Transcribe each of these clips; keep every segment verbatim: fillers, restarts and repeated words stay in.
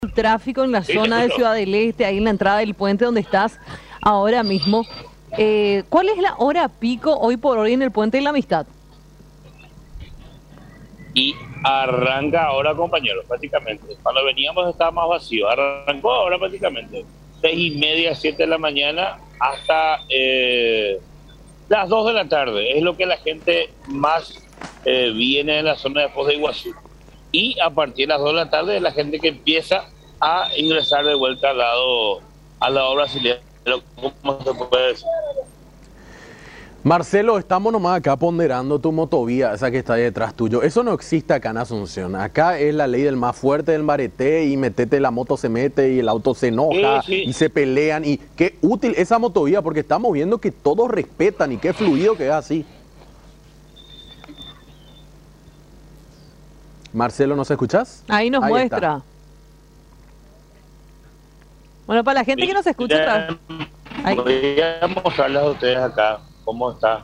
el tráfico en la Sí, zona te de escucho. Ciudad del Este, ahí en la entrada del puente donde estás ahora mismo. Eh, ¿cuál es la hora pico hoy por hoy en el Puente de la Amistad? Y arranca ahora, compañeros, prácticamente. Cuando veníamos estaba más vacío. Arrancó ahora prácticamente. Seis y media, siete de la mañana hasta eh, las dos de la tarde. Es lo que la gente más eh, viene en la zona de Foz de Iguazú. Y a partir de las dos de la tarde es la gente que empieza a ingresar de vuelta al lado, al lado brasileño. ¿Cómo se puede decir? Marcelo, estamos nomás acá ponderando tu motovía, esa que está ahí detrás tuyo. Eso no existe acá en Asunción. Acá es la ley del más fuerte del mbarete y metete, la moto se mete y el auto se enoja Sí, sí. y se pelean. Y qué útil esa motovía porque estamos viendo que todos respetan y qué fluido que es así. Marcelo, ¿nos escuchás? Ahí nos Ahí muestra. está. Bueno, para la gente que nos escucha otra- Ahí. Voy a mostrarles a ustedes acá cómo está.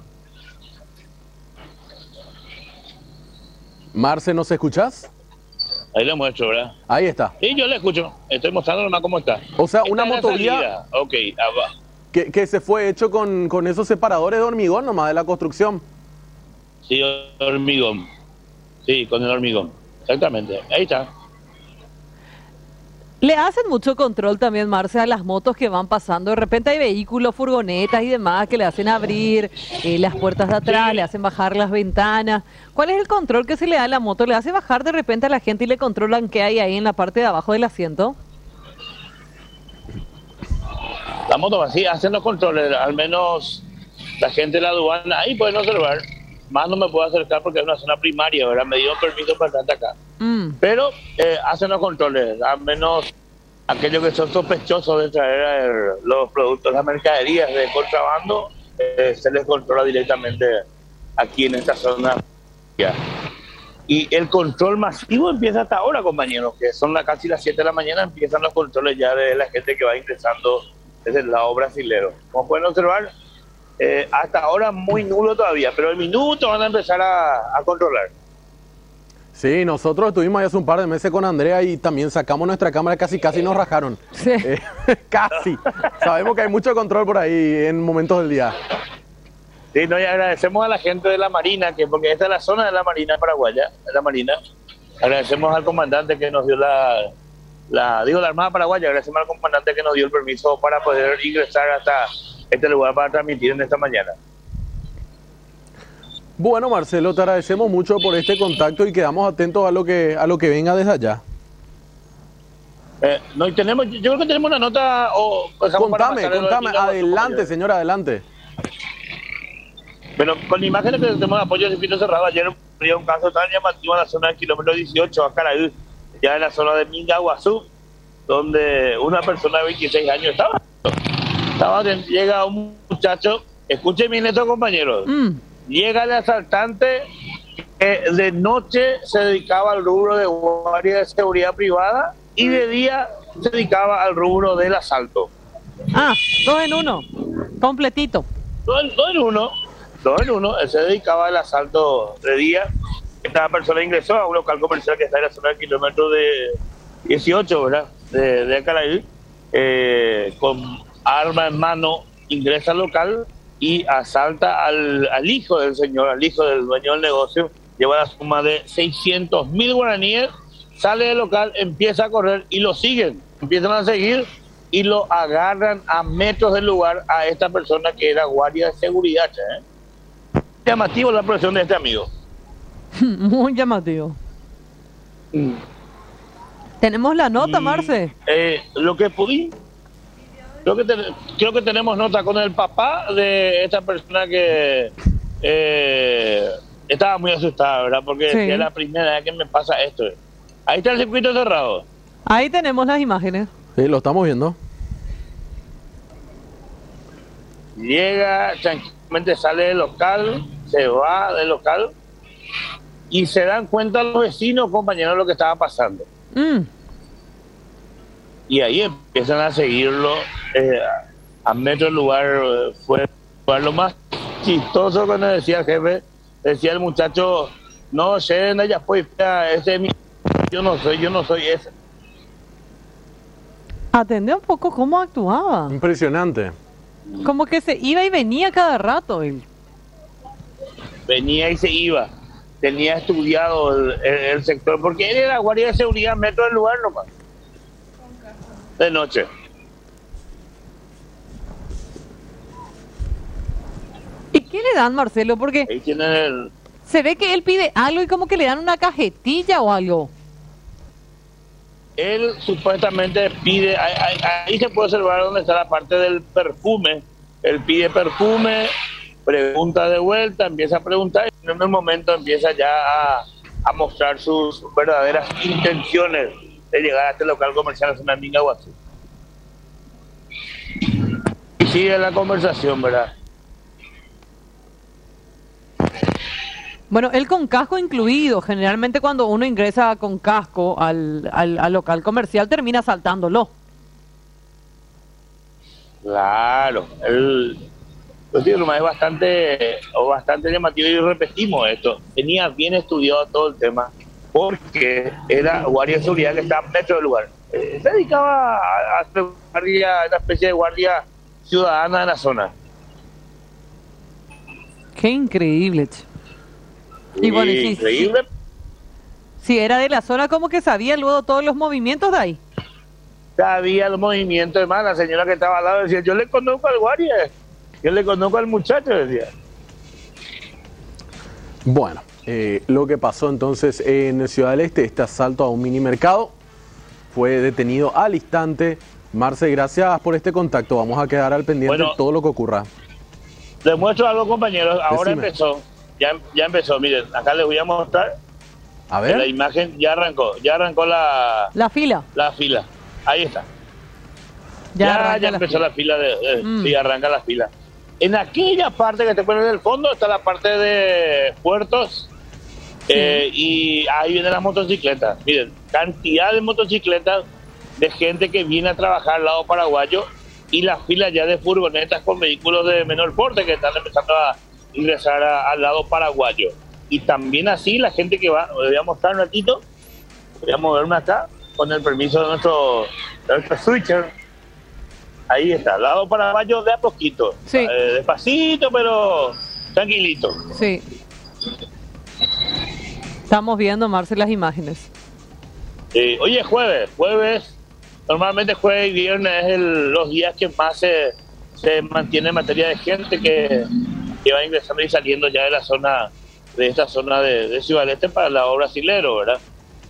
Marce, ¿nos escuchás? Ahí les muestro, ¿verdad? Ahí está. Sí, yo le escucho. Estoy mostrando nomás cómo está. O sea, Esta una es la motovía salida. Ok, abajo. que, que se fue hecho con, con esos separadores de hormigón nomás de la construcción. Sí, hormigón. Sí, con el hormigón. Exactamente. Ahí está. Le hacen mucho control también, Marce, a las motos que van pasando. De repente hay vehículos, furgonetas y demás que le hacen abrir eh, las puertas de atrás, Sí. le hacen bajar las ventanas. ¿Cuál es el control que se le da a la moto? ¿Le hace bajar de repente a la gente y le controlan qué hay ahí en la parte de abajo del asiento? La moto vacía, hacen los controles. Al menos la gente de la aduana ahí pueden observar. Más no me puedo acercar porque es una zona primaria, ¿verdad? Me dio permiso para estar acá. Mm. Pero eh, hacen los controles, al menos aquellos que son sospechosos de traer eh, los productos, las mercaderías de contrabando, eh, se les controla directamente aquí en esta zona. Y el control masivo empieza hasta ahora, compañeros, que son la, casi las siete de la mañana, empiezan los controles ya de la gente que va ingresando desde el lado brasilero. Como pueden observar, eh, hasta ahora muy nulo todavía, pero en minutos van a empezar a, a controlar. Sí, nosotros estuvimos ahí hace un par de meses con Andrea y también sacamos nuestra cámara, casi casi nos rajaron. Sí. Eh, casi. Sabemos que hay mucho control por ahí en momentos del día. Sí, no, y agradecemos a la gente de la Marina, que porque esta es la zona de la Marina paraguaya, de la Marina. Agradecemos al comandante que nos dio la, la, digo, la Armada Paraguaya, agradecemos al comandante que nos dio el permiso para poder ingresar hasta este lugar para transmitir en esta mañana. Bueno, Marcelo, te agradecemos mucho por este contacto y quedamos atentos a lo que a lo que venga desde allá. Eh, no, y tenemos, yo creo que tenemos una nota. O dejamos para Contame, pasar el- contame, digamos, adelante, señor, adelante. Pero con imágenes que tenemos de apoyo de circuito cerrado, ayer había un caso tan llamativo en la zona del kilómetro dieciocho, a Caraí, ya en la zona de Mingaguazú, donde una persona de veintiséis años estaba. estaba llega un muchacho, escuchen bien esto, compañeros. Mm. Llega el asaltante que de noche se dedicaba al rubro de guardia de seguridad privada y de día se dedicaba al rubro del asalto. Ah, dos en uno. Completito. Dos en, dos en uno, dos en uno, él se dedicaba al asalto de día. Esta persona ingresó a un local comercial que está en la zona del kilómetro de dieciocho, ¿verdad? De, de Acaraí, eh, con arma en mano, ingresa al local y asalta al, al hijo del señor, al hijo del dueño del negocio, lleva la suma de seiscientos mil guaraníes, sale del local, empieza a correr y lo siguen, empiezan a seguir y lo agarran a metros del lugar a esta persona que era guardia de seguridad. ¿eh? Llamativo la profesión de este amigo. Muy llamativo. ¿Tenemos la nota, Y, Marce? eh, lo que pudimos, creo que, ten- creo que tenemos nota con el papá de esta persona que eh, estaba muy asustada, ¿verdad? Porque Sí. decía, es la primera vez que me pasa esto. Ahí está el circuito cerrado. Ahí tenemos las imágenes. Sí, lo estamos viendo. Llega, tranquilamente sale del local, se va del local y se dan cuenta los vecinos, compañeros, de lo que estaba pasando. Mm. Y ahí empiezan a seguirlo eh, a metro del lugar. eh, Fue fue lo más chistoso cuando decía el jefe, decía el muchacho, no sé, ya pues, ese es mi, yo no soy, yo no soy ese. Atendé un poco cómo actuaba. Impresionante. Como que se iba y venía cada rato él. Venía y se iba. Tenía estudiado el, el, el sector, porque él era guardia de seguridad metro del lugar nomás. De noche. ¿Y qué le dan, Marcelo? Porque Ahí tienen el... se ve que él pide algo y como que le dan una cajetilla o algo. Él supuestamente pide, ahí, ahí, ahí se puede observar dónde está la parte del perfume. Él pide perfume, pregunta de vuelta, empieza a preguntar y en un momento empieza ya a, a mostrar sus verdaderas intenciones de llegar a este local comercial, a una minga o así. Y sigue la conversación, ¿verdad? Bueno, él con casco incluido. Generalmente cuando uno ingresa con casco al, al, al local comercial termina saltándolo. Claro, él, pues digo, nomás es bastante, o bastante llamativo y repetimos esto. Tenía bien estudiado todo el tema porque era guardia de seguridad que estaba dentro del lugar. Eh, se dedicaba a hacer guardia, una especie de guardia ciudadana en la zona. Qué increíble, che. Y bueno, y sí, increíble. Si sí, era de la zona, como que sabía luego todos los movimientos de ahí. Sabía los movimientos, hermano. La señora que estaba al lado decía, yo le conozco al guardia, yo le conozco al muchacho, decía. Bueno, eh, lo que pasó entonces en Ciudad del Este, este asalto a un mini mercado, fue detenido al instante. Marce, gracias por este contacto. Vamos a quedar al pendiente Bueno, de todo lo que ocurra. Les muestro algo, compañeros. Ahora Decime. empezó. Ya, ya empezó, miren, acá les voy a mostrar. A ver. La imagen ya arrancó, ya arrancó la, La fila. la fila. Ahí está. Ya, Ya, arranca ya la empezó fila. la fila de, de- Mm. sí, arranca la fila. En aquella parte que te ponen en el fondo está la parte de puertos. Sí. eh, y ahí vienen las motocicletas. Miren, cantidad de motocicletas de gente que viene a trabajar al lado paraguayo y la fila ya de furgonetas con vehículos de menor porte que están empezando a ingresar a- al lado paraguayo. Y también así la gente que va, les voy a mostrar un ratito, voy a moverme acá con el permiso de nuestro, de nuestro switcher. Ahí está, al lado paraguayo de a poquito, Sí. eh, despacito pero tranquilito. Sí. Estamos viendo, Marce, las imágenes. Eh, hoy es jueves, jueves, normalmente jueves y viernes es el- los días que más se, se mantiene en materia de gente que, que va ingresando y saliendo ya de la zona, de esta zona de, de Ciudad del Este para el lado brasilero, ¿verdad?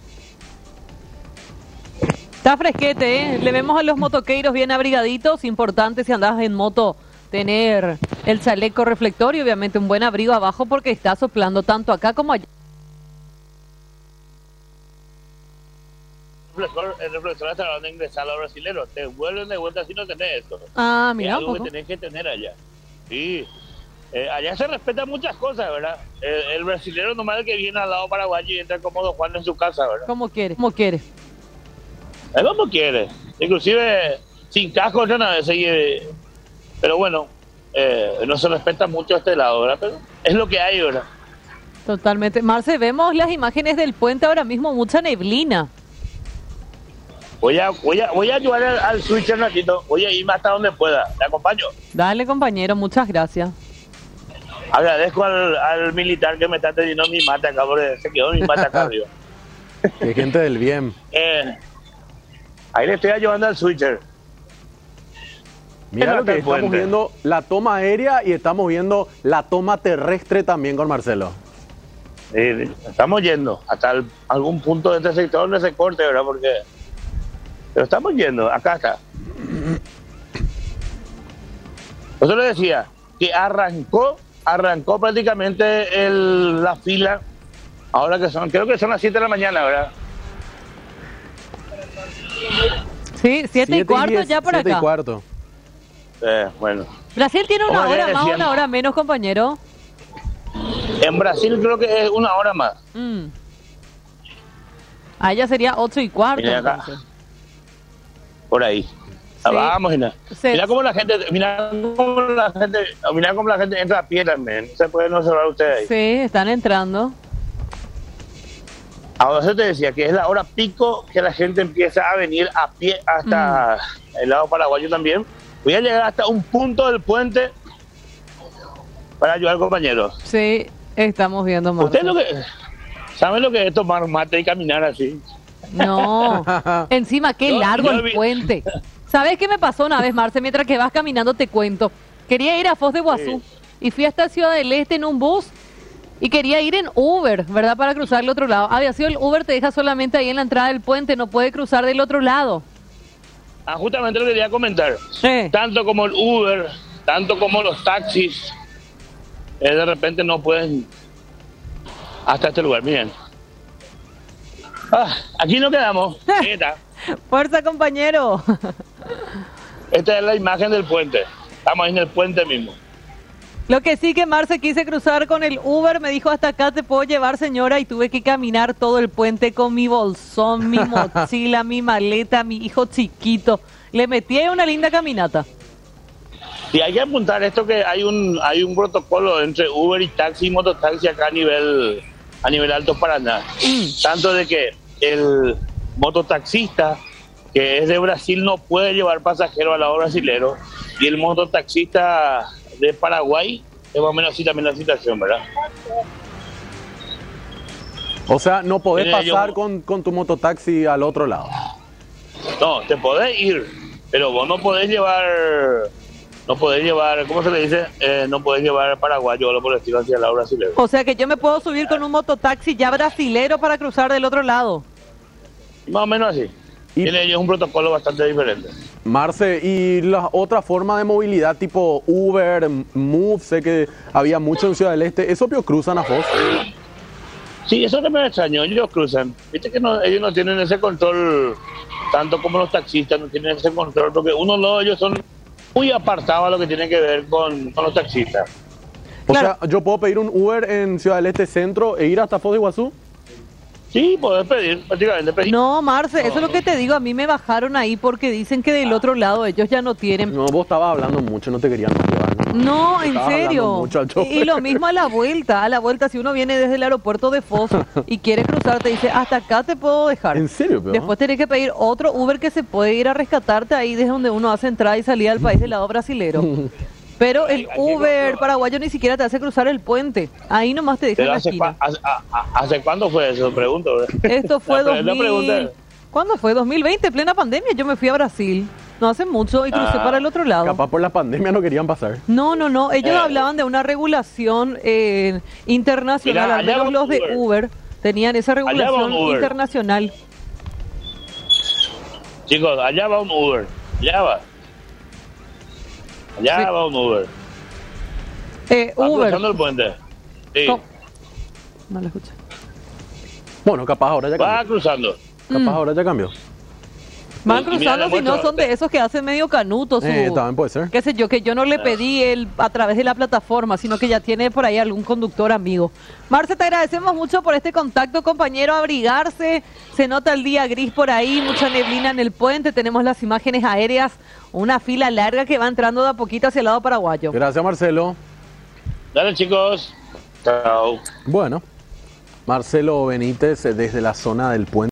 Está fresquete, ¿eh? Le vemos a los motoqueiros bien abrigaditos. Importante si andás en moto tener el chaleco reflector y obviamente un buen abrigo abajo porque está soplando tanto acá como allá. El reflector, el reflector hasta donde ingresar a los brasileros, te vuelven de vuelta si no tenés esto. Ah, Es mira un algo poco. que tenés que tener allá. Sí. Eh, allá se respetan muchas cosas, ¿verdad? El, el brasilero nomás el que viene al lado paraguayo y entra como Don Juan en su casa, ¿verdad? Como quiere, como quiere. Es como quiere. Inclusive sin casco ya nada, eh, pero bueno, eh, no se respeta mucho este lado, ¿verdad? Pero es lo que hay, ¿verdad? Totalmente. Marce, vemos las imágenes del puente ahora mismo, mucha neblina. Voy a, voy a, voy a ayudar al, al switch un ratito, voy a irme hasta donde pueda. ¿Le acompaño? Dale, compañero, muchas gracias. Agradezco al, al militar que me está teniendo mi mate acá, porque se quedó mi mate acá arriba. Qué gente del bien. Eh, ahí le estoy ayudando al switcher. Mira En lo que el estamos puente. viendo, la toma aérea y estamos viendo la toma terrestre también con Marcelo. Eh, estamos yendo hasta el- algún punto de este sector donde se corte, ¿verdad? Porque... Pero estamos yendo, acá está. Por eso le decía que arrancó, arrancó prácticamente el, la fila. Ahora que son, creo que son las siete de la mañana, ¿verdad? Sí, siete y cuarto diez, ya por siete acá. y cuarto. Eh, bueno. Brasil tiene una Como hora le más, decían. una hora menos, compañero. En Brasil creo que es una hora más. Mm. Allá sería ocho y cuarto. Mira acá. entonces. Por ahí. Ah, Sí. vamos, mira. Se- Mira cómo la gente, mira cómo la gente, mira cómo la gente entra a pie también. Se pueden observar ustedes ahí. Sí, están entrando. Ahora se te decía que es la hora pico que la gente empieza a venir a pie hasta mm. el lado paraguayo también. Voy a llegar hasta un punto del puente para ayudar al compañero. Sí, estamos viendo más. ¿Ustedes lo que, saben lo que es tomar mate y caminar así? No, encima qué Yo- largo yo el vi- puente. ¿Sabes qué me pasó una vez, Marce? Mientras que vas caminando te cuento. Quería ir a Foz de Iguazú y fui hasta Ciudad del Este en un bus y quería ir en Uber, ¿verdad? Para cruzar el otro lado. Había sido el Uber, te deja solamente ahí en la entrada del puente, no puede cruzar del otro lado. Ah, justamente lo que quería comentar. Sí. Tanto como el Uber, tanto como los taxis, eh, de repente no pueden hasta este lugar. Miren. Ah, aquí nos quedamos. Esta, Fuerza, compañero. esta es la imagen del puente. Estamos ahí en el puente mismo. Lo que sí que Marce quise cruzar con el Uber, me dijo hasta acá te puedo llevar, señora, y tuve que caminar todo el puente con mi bolsón, mi mochila, mi maleta, mi hijo chiquito. Le metí ahí una linda caminata. Y hay que apuntar esto que hay un hay un protocolo entre Uber y taxi y mototaxi acá a nivel a nivel Alto Paraná. Mm. Tanto de que el mototaxista que es de Brasil no puede llevar pasajeros al lado brasilero y el mototaxista de Paraguay es más o menos así también la situación, ¿verdad? O sea, no podés Mire, yo- pasar con, con tu mototaxi al otro lado. No, te podés ir, pero vos no podés llevar, no podés llevar, ¿cómo se le dice? Eh, no podés llevar paraguayo o algo por el estilo hacia el lado brasilero. O sea que yo me puedo subir con un mototaxi ya brasilero para cruzar del otro lado. Más o menos así. Y- Tiene ellos un protocolo bastante diferente. Marce, y la otra forma de movilidad tipo Uber, Move, sé que había mucho en Ciudad del Este, ¿eso pio cruzan a Foz? Sí, eso que me extrañó, ellos cruzan. Viste que no, ellos no tienen ese control, tanto como los taxistas no tienen ese control, porque uno no, ellos son muy apartados a lo que tiene que ver con, con los taxistas. O Claro. sea, yo puedo pedir un Uber en Ciudad del Este Centro e ir hasta Foz de Iguazú. Sí, podés pedir, prácticamente pedir. No, Marce, eso es lo que te digo. A mí me bajaron ahí porque dicen que del otro lado ellos ya no tienen. No, vos estabas hablando mucho, no te querían llevar. No, en Estabas serio. hablando mucho al chofer. Y lo mismo a la vuelta. A la vuelta, si uno viene desde el aeropuerto de Foz y quiere cruzar, te dice, hasta acá te puedo dejar. ¿En serio, pero? Después tenés que pedir otro Uber que se puede ir a rescatarte ahí desde donde uno hace entrada y salida del país del lado brasilero. Pero el Uber paraguayo ni siquiera te hace cruzar el puente. Ahí nomás te deja en Pero la hace, esquina. cua- hace, a- a- ¿hace cuándo fue eso? Pregunto. ¿verdad? Esto fue La pre- la dos mil... pregunta- ¿Cuándo fue? dos mil veinte, plena pandemia. Yo me fui a Brasil. No hace mucho y crucé Ah, para el otro lado. Capaz por la pandemia no querían pasar. No, no, no. Ellos Eh. hablaban de una regulación eh, internacional. Mira, Al allá menos va los de Uber. Uber tenían esa va un regulación Uber. internacional. Chicos, allá va un Uber. Allá va. Allá Sí. va un Uber. Eh, Va Uber. cruzando el puente. Sí. ¿Cómo? No lo escuché. Bueno, capaz ahora ya Va cambió. cruzando. Capaz Mm. ahora ya cambió. Van Y- y mira, cruzando, le si no muestro- son de esos que hacen medio canuto. Su, Eh, también puede ser. qué sé yo, que yo no le pedí el a través de la plataforma, sino que ya tiene por ahí algún conductor amigo. Marce, te agradecemos mucho por este contacto, compañero. Abrigarse, se nota el día gris por ahí, mucha neblina en el puente, tenemos las imágenes aéreas, una fila larga que va entrando de a poquito hacia el lado paraguayo. Gracias, Marcelo. Dale, chicos. Chao. Bueno, Marcelo Benítez eh, desde la zona del puente.